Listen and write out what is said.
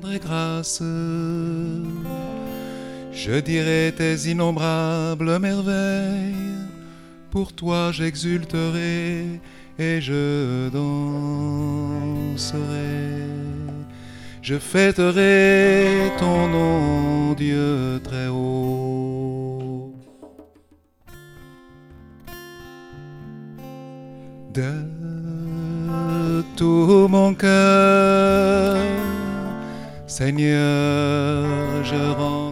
rendrai grâce. Je dirai tes innombrables merveilles, pour toi j'exulterai et je danserai. Je fêterai ton nom, Dieu très haut. De tout mon cœur, Seigneur, je rends